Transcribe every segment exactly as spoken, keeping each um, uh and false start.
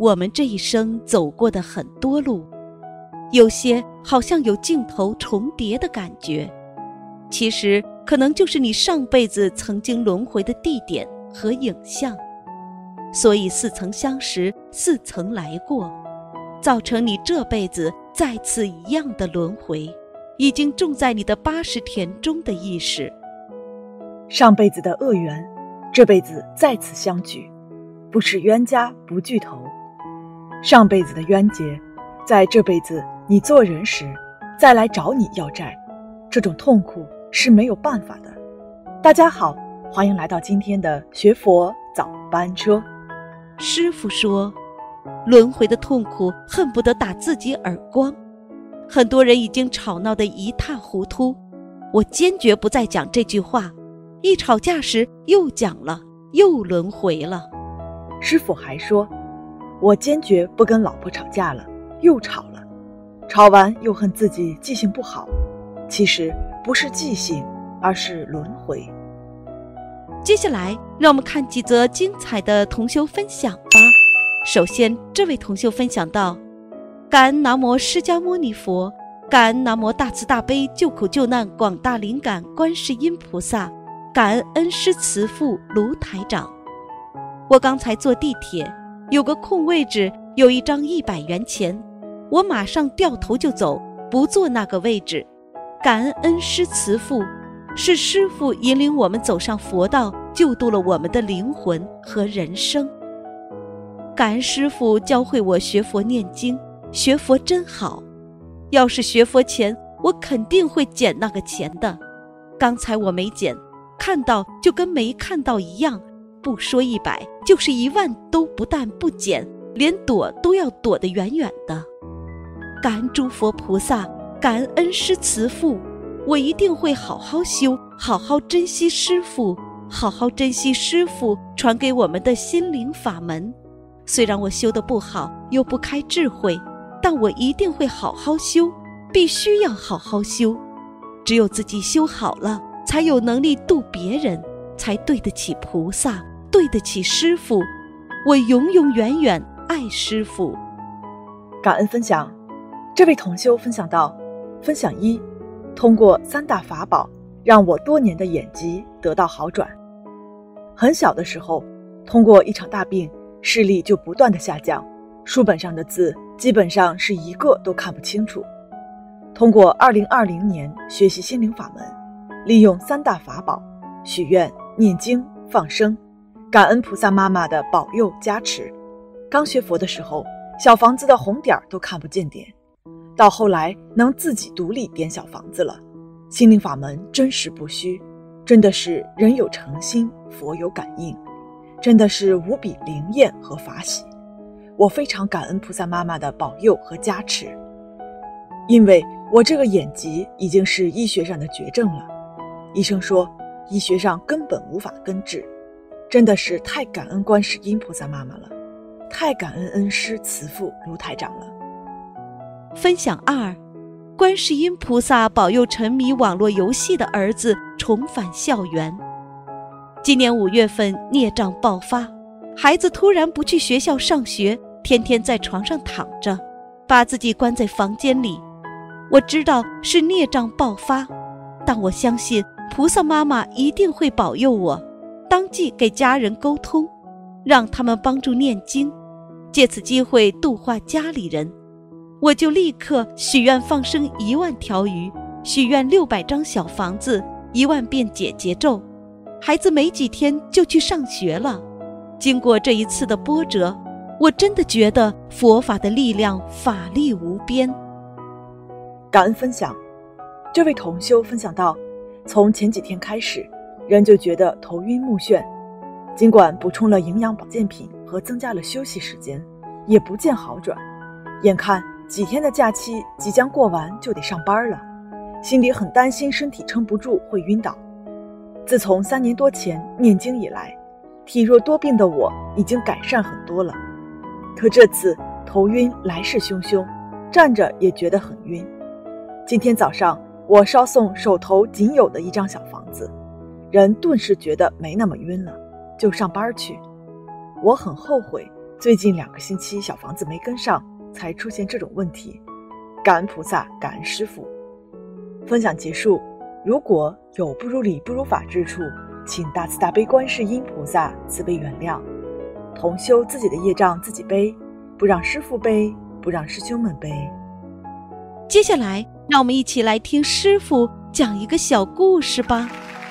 我们这一生走过的很多路，有些好像有镜头重叠的感觉，其实可能就是你上辈子曾经轮回的地点和影像。所以似曾相识，似曾来过，造成你这辈子再次一样的轮回，已经种在你的八十田中的意识。 上辈子的恶缘，这辈子再次相聚，不是冤家不聚头。上辈子的冤结，在这辈子你做人时再来找你要债，这种痛苦是没有办法的。大家好，欢迎来到今天的学佛早班车。 师父说，轮回的痛苦恨不得打自己耳光，很多人已经吵闹得一塌糊涂，我坚决不再讲这句话，一吵架时又讲了，又轮回了。 师父还说，我坚决不跟老婆吵架了，又吵了，吵完又恨自己记性不好，其实不是记性，而是轮回。 接下来让我们看几则精彩的同修分享吧。首先，这位同修分享到，感恩南无释迦牟尼佛，感恩南无大慈大悲救苦救难广大灵感观世音菩萨，感恩恩师慈父卢台长。我刚才坐地铁，有个空位置，有一张一百元钱，我马上掉头就走，不坐那个位置。感恩恩师慈父，是师父引领我们走上佛道，救度了我们的灵魂和人生。感恩师父教会我学佛念经，学佛真好。要是学佛前，我肯定会捡那个钱的。刚才我没捡，看到就跟没看到一样，不说一百，就是一万都不但不捡，连躲都要躲得远远的。感恩诸佛菩萨，感恩恩师慈父，我一定会好好修，好好珍惜师父，好好珍惜师父传给我们的心灵法门。虽然我修得不好，又不开智慧，但我一定会好好修，必须要好好修。只有自己修好了，才有能力度别人，才对得起菩萨，对得起师父。我永永远远爱师父。 感恩分享，这位同修分享到，分享一，通过三大法宝，让我多年的眼疾得到好转。很小的时候，通过一场大病，视力就不断的下降，书本上的字基本上是一个都看不清楚。通过二零二零年学习心灵法门，利用三大法宝，许愿、念经、放生，感恩菩萨妈妈的保佑加持。刚学佛的时候，小房子的红点都看不见点，到后来能自己独立点小房子了。心灵法门真实不虚，真的是人有诚心，佛有感应，真的是无比灵验和法喜。我非常感恩菩萨妈妈的保佑和加持，因为我这个眼疾已经是医学上的绝症了，医生说医学上根本无法根治，真的是太感恩观世音菩萨妈妈了，太感恩恩师慈父卢台长了。 分享二，观世音菩萨保佑沉迷网络游戏的儿子重返校园。今年五月份孽障爆发，孩子突然不去学校上学，天天在床上躺着，把自己关在房间里。我知道是孽障爆发，但我相信菩萨妈妈一定会保佑我，当即给家人沟通，让他们帮助念经，借此机会度化家里人。我就立刻许愿放生一万条鱼，许愿六百张小房子，一万遍解结咒。孩子没几天就去上学了。经过这一次的波折，我真的觉得佛法的力量法力无边。 感恩分享，这位同修分享到，从前几天开始，人就觉得头晕目眩，尽管补充了营养保健品和增加了休息时间，也不见好转。眼看几天的假期即将过完，就得上班了，心里很担心身体撑不住会晕倒。自从三年多前念经以来，体弱多病的我已经改善很多了，可这次头晕来势汹汹，站着也觉得很晕。今天早上我烧送手头仅有的一张小房子，人顿时觉得没那么晕了，就上班去。我很后悔最近两个星期小房子没跟上，才出现这种问题。感恩菩萨，感恩师父。分享结束，如果有不如理不如法之处，请大慈大悲观世音菩萨慈悲原谅。同修自己的业障自己背，不让师父背，不让师兄们背。 接下来让我们一起来听师父讲一个小故事吧。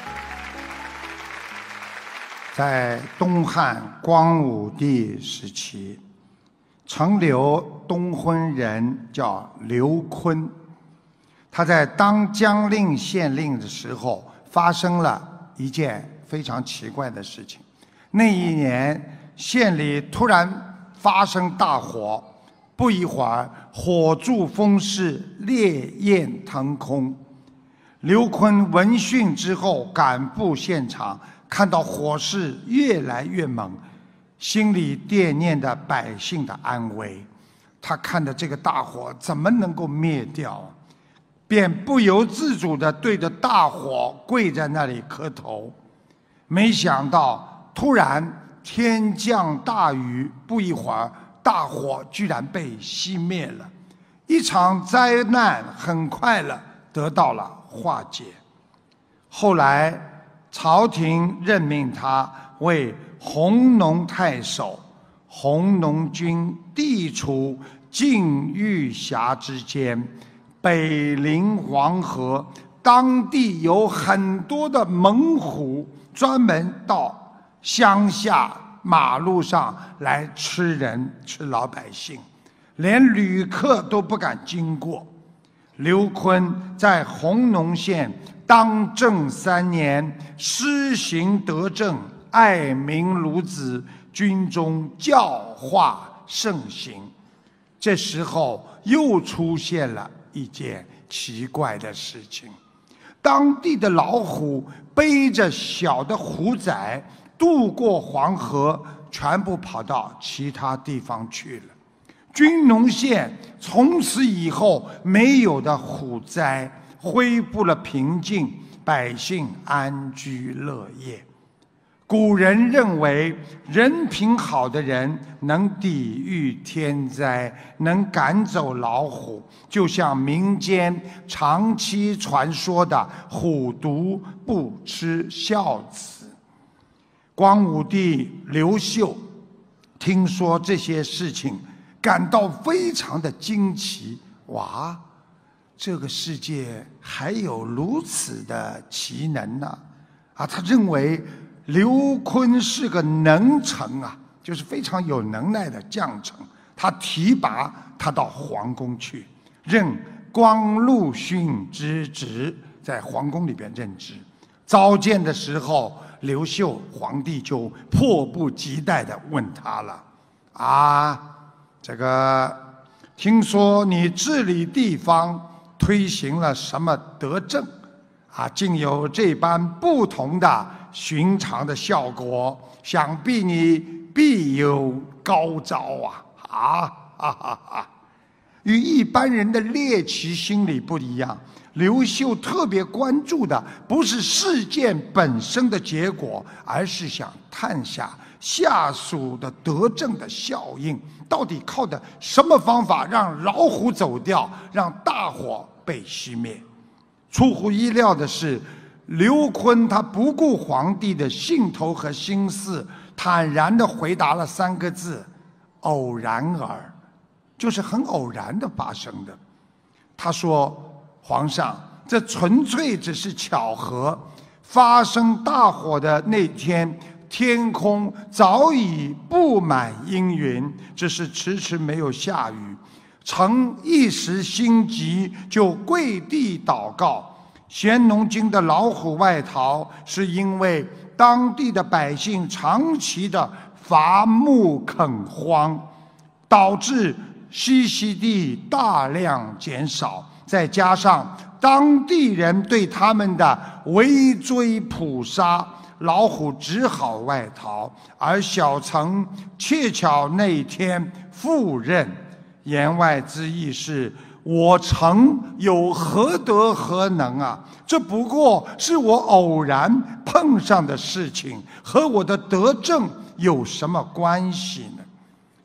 在东汉光武帝时期，陈留东昏人叫刘琨，他在当江令县令的时候，发生了一件非常奇怪的事情。那一年县里突然发生大火，不一会儿火柱风势，烈焰腾空。刘琨闻讯之后赶赴现场，看到火势越来越猛，心里惦念着百姓的安危。他看着这个大火怎么能够灭掉，便不由自主地对着大火跪在那里磕头。没想到突然天降大雨，不一会儿大火居然被熄灭了，一场灾难很快了得到了化解。后来朝廷任命他为弘农太守，弘农军地处晋豫峡之间，北临黄河，当地有很多的猛虎专门到乡下马路上来吃人吃老百姓，连旅客都不敢经过。刘琨在弘农县当政三年，施行德政，爱民如子，军中教化盛行。这时候又出现了一件奇怪的事情，当地的老虎背着小的虎崽渡过黄河，全部跑到其他地方去了。军农县从此以后没有的虎灾，恢复了平静，百姓安居乐业。古人认为人品好的人能抵御天灾，能赶走老虎，就像民间长期传说的虎毒不吃孝子。光武帝刘秀听说这些事情，感到非常的惊奇。哇，这个世界还有如此的奇能呢！啊，他认为刘琨是个能臣啊，就是非常有能耐的将臣。他提拔他到皇宫去，任光禄勋之职，在皇宫里边任职。召见的时候，刘秀皇帝就迫不及待地问他了：啊，这个听说你治理地方推行了什么德政啊，竟有这般不同的寻常的效果，想必你必有高招啊！啊哈哈哈！与一般人的猎奇心理不一样，刘秀特别关注的不是事件本身的结果，而是想探下下属的德政的效应，到底靠的什么方法让老虎走掉，让大火被熄灭。出乎意料的是，刘琨他不顾皇帝的兴头和心思，坦然地回答了三个字：偶然耳，就是很偶然的发生的。他说：皇上，这纯粹只是巧合。发生大火的那天，天空早已布满阴云，只是迟迟没有下雨。臣一时心急，就跪地祷告。咸农军的老虎外逃，是因为当地的百姓长期的伐木垦荒，导致栖息地大量减少，再加上当地人对他们的围追捕杀，老虎只好外逃。而小臣恰巧那天赴任，言外之意是我臣有何德何能啊？这不过是我偶然碰上的事情，和我的德政有什么关系呢？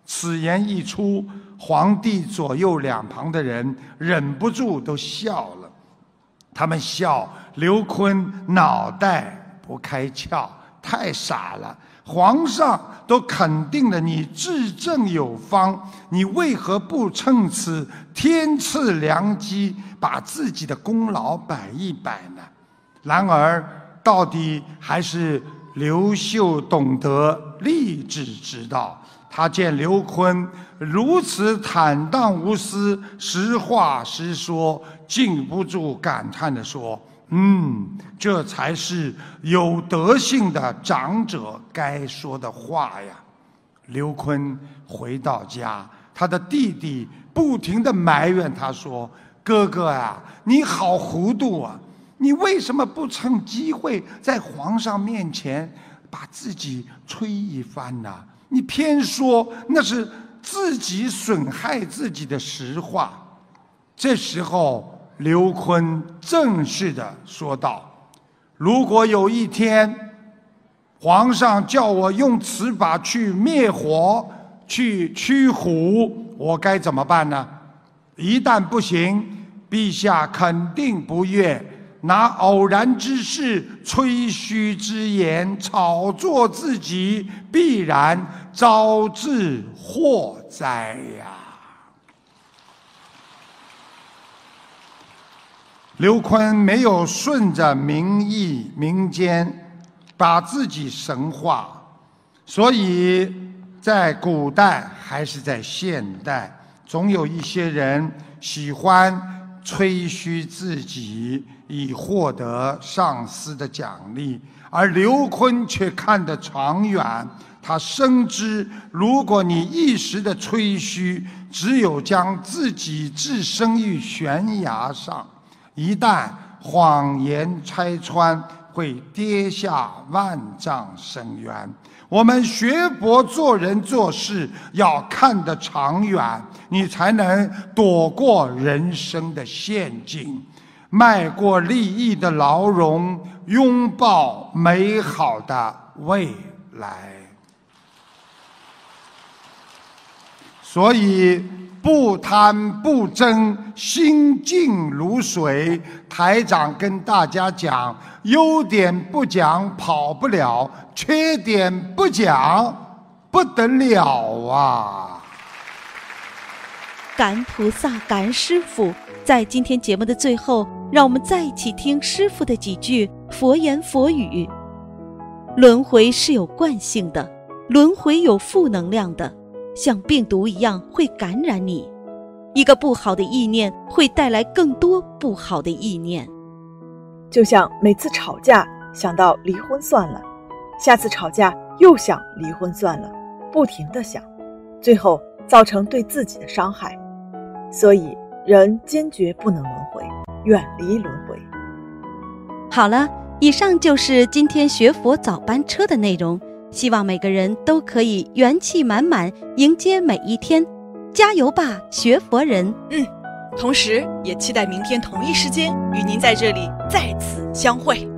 此言一出，皇帝左右两旁的人忍不住都笑了。他们笑刘琨脑袋不开窍，太傻了。皇上都肯定了你治政有方，你为何不趁此天赐良机，把自己的功劳摆一摆呢？然而，到底还是刘秀懂得励志之道。他见刘琨如此坦荡无私、实话实说，禁不住感叹地说：“嗯，这才是有德性的长者该说的话呀。”刘琨回到家，他的弟弟不停地埋怨他说：“哥哥啊，你好糊涂啊！你为什么不趁机会在皇上面前把自己吹一番呢？你偏说那是自己损害自己的实话。”这时候，刘琨正式地说道：“如果有一天，皇上叫我用此法去灭火、去驱虎，我该怎么办呢？一旦不行，陛下肯定不悦。拿偶然之事、吹嘘之言炒作自己，必然招致祸灾呀！”刘琨没有顺着民意、民间把自己神化，所以在古代还是在现代，总有一些人喜欢吹嘘自己，以获得上司的奖励。而刘琨却看得长远，他深知，如果你一时的吹嘘，只有将自己置身于悬崖上，一旦谎言拆穿，会跌下万丈深渊。我们学佛做人做事要看得长远，你才能躲过人生的陷阱，迈过利益的牢笼，拥抱美好的未来。所以不贪不争，心静如水。台长跟大家讲，优点不讲跑不了，缺点不讲不得了啊！ 感恩菩萨，感恩师父。在今天节目的最后，让我们再一起听师父的几句佛言佛语。轮回是有惯性的，轮回有负能量的，像病毒一样会感染你。一个不好的意念会带来更多不好的意念。 就像每次吵架想到离婚算了，下次吵架又想离婚算了，不停地想，最后造成对自己的伤害。所以人坚决不能轮回，远离轮回。 好了，以上就是今天学佛早班车的内容，希望每个人都可以元气满满迎接每一天。加油吧，学佛人！ 嗯，同时也期待明天同一时间与您在这里再次相会。